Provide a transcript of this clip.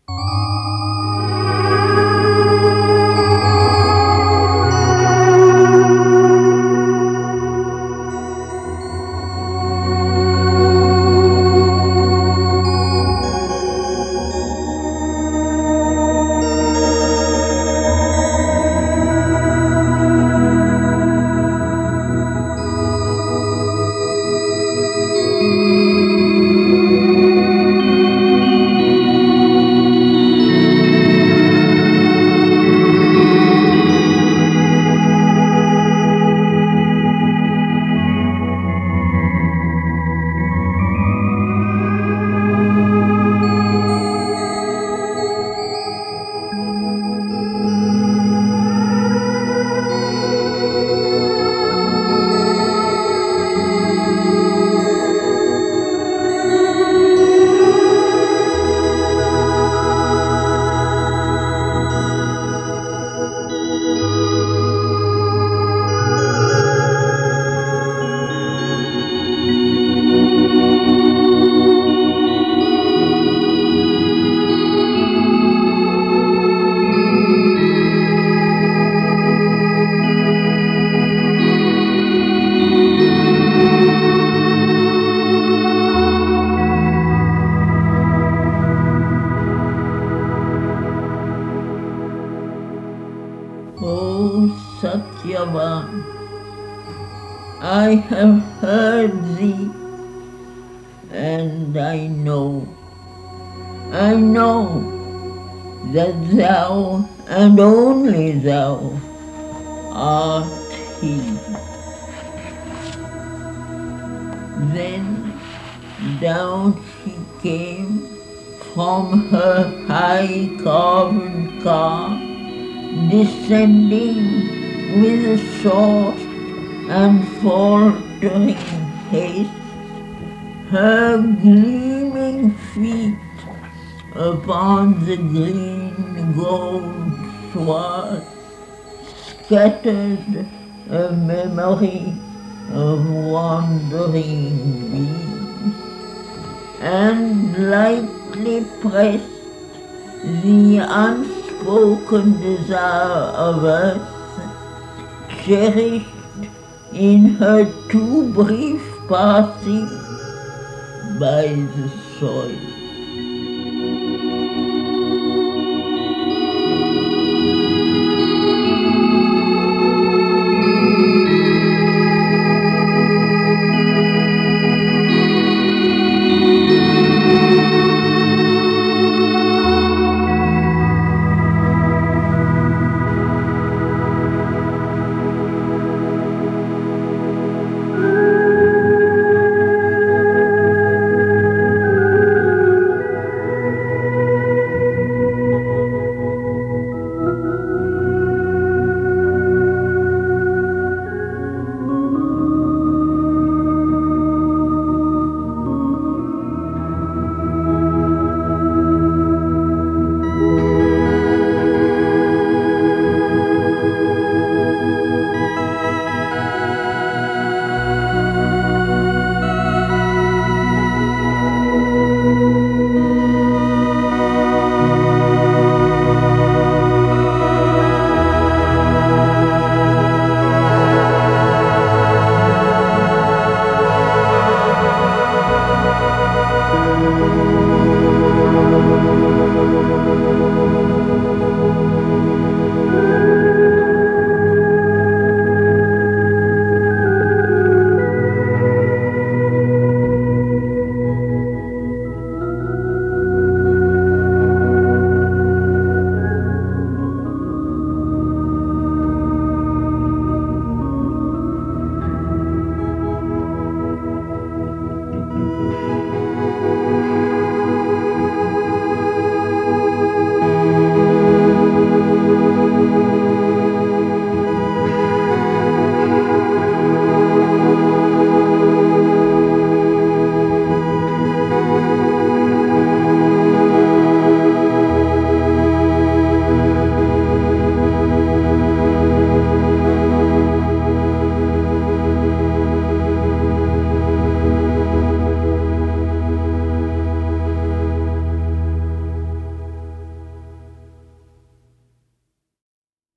O Satyavan, I have heard thee, and I know that thou, and only thou, art he. Then down she came from her high carven car, descending with a soft and faltering haste, her gleaming feet upon the green gold sward scattered a memory of wandering bees, and lightly pressed the unspoken desire of earth, cherished in her too brief passing by the soil.